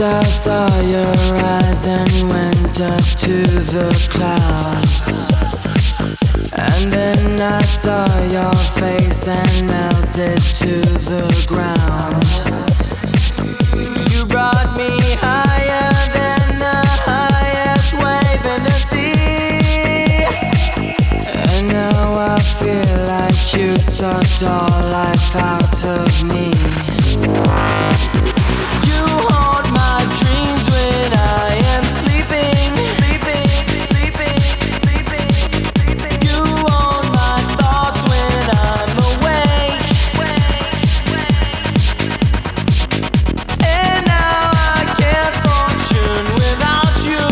I saw your eyes and went up to the clouds. And then I saw your face and melted to the ground. You brought me higher than the highest wave in the sea. And now I feel like you sucked all life out of me. You haunt my dreams when I am sleeping. You own my thoughts when I'm awake. And now I can't function without you.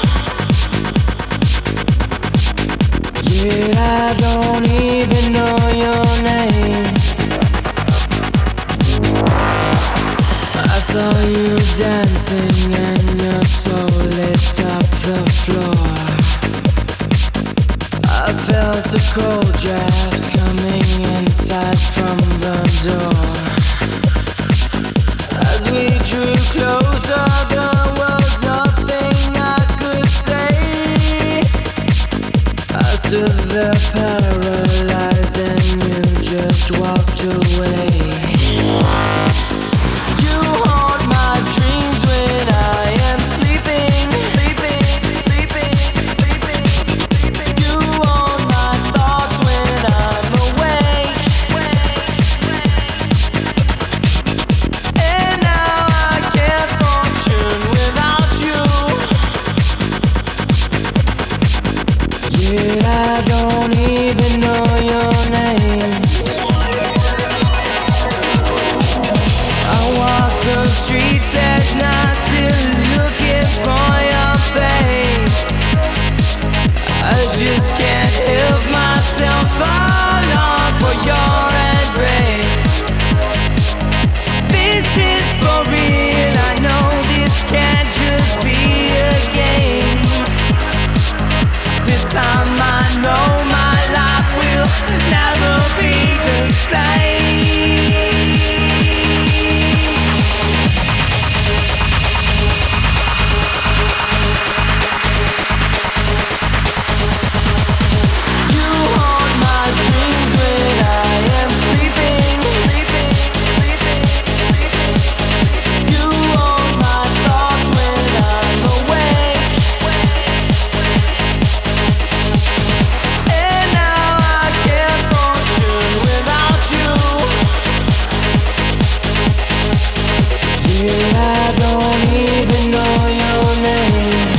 Yet I don't even know your name. I saw you dancing and your soul lit up the floor. I felt a cold draft coming inside from the door. As we drew closer, there was nothing I could say. I stood there paralyzed and you just walked away. You haunt my dreams when I am sleeping. You own my thoughts when I'm awake. And now I can't function without you. Yet I don't even know your name. I walk the streets at night, still looking for your face. I just can't help myself, I long for your embrace. This is for real, I know this can't just be a game. This time I know my life will never be the same. You haunt my dreams when I am sleeping. You own my thoughts when I'm awake. And now I can't function without you. Yet I don't even know your name.